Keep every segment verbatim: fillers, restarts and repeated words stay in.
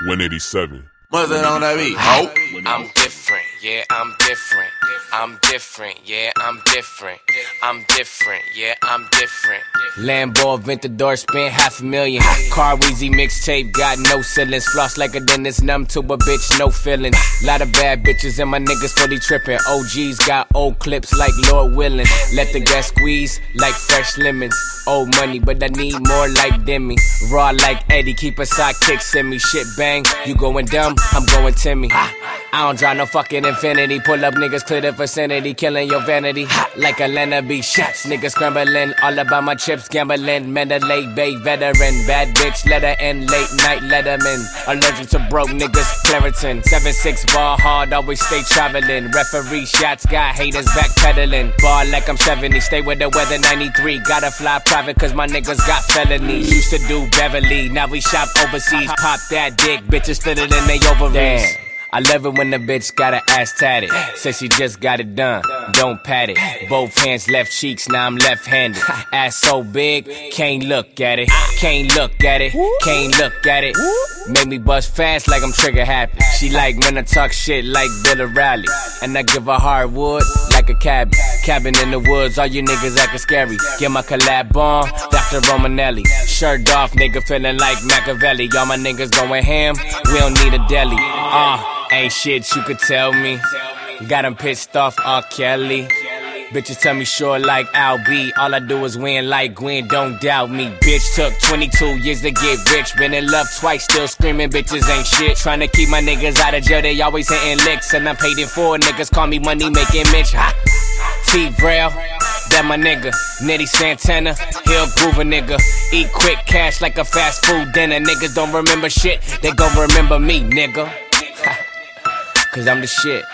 one eighty-seven. Mother on that beat. Oh. I'm different, yeah, I'm different. I'm different, yeah, I'm different. I'm different, yeah, I'm different. Lambo, Aventador, spent half a million. Car Weezy mixtape, got no ceilings. Floss like a dentist, numb to a bitch, no feelings. Lot of bad bitches and my niggas fully tripping. O Gs got old clips like Lord Willin'. Let the gas squeeze like fresh lemons. Old money, but I need more like Demi. Raw like Eddie, keep a sidekick, send me shit bang. You going dumb, I'm going Timmy. I don't drive no fucking Infinity. Pull up niggas, clear the vicinity, killing your vanity. Like Atlanta B shots, niggas scrambling. All about my chips, gambling. Mandalay Bay veteran, bad bitch, letter in late night letterman. Allergic to broke niggas, Claritin. seven six ball hard, always stay traveling. Referee shots, got haters backpedaling. Ball like I'm seventy, stay with the weather ninety-three. Gotta fly private cause my niggas got felonies. Used to do Beverly, now we shop overseas. Pop that dick, bitches fit it in they ovaries. Damn. I love it when the bitch got her ass tatted. Says she just got it done, don't pat it. Both hands left cheeks, now I'm left-handed. Ass so big, can't look at it. Can't look at it, can't look at it. Make me bust fast like I'm trigger happy. She like when I talk shit like Bill O'Reilly. And I give her hardwood like a cabin. Cabin in the woods, all you niggas acting scary. Get my collab on, Doctor Romanelli. Shirt off, nigga feeling like Machiavelli. All my niggas going ham, we don't need a deli. Uh, ain't shit you could tell me. Got him pissed off, R. Kelly. Bitches tell me sure like Al B. All I do is win like Gwen, don't doubt me. Bitch took twenty-two years to get rich. Been in love twice, still screaming bitches ain't shit. Tryna keep my niggas out of jail, they always hitting licks. And I'm paid in full, niggas call me money making Mitch. Ha! T-Braille, that my nigga. Nitty Santana, he'll groove a nigga. Eat quick cash like a fast food dinner. Niggas don't remember shit, they gon' remember me, nigga. Cause I'm the shit.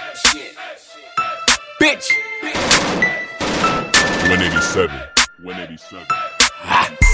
Bitch! one eighty-seven. one eighty-seven. Ha!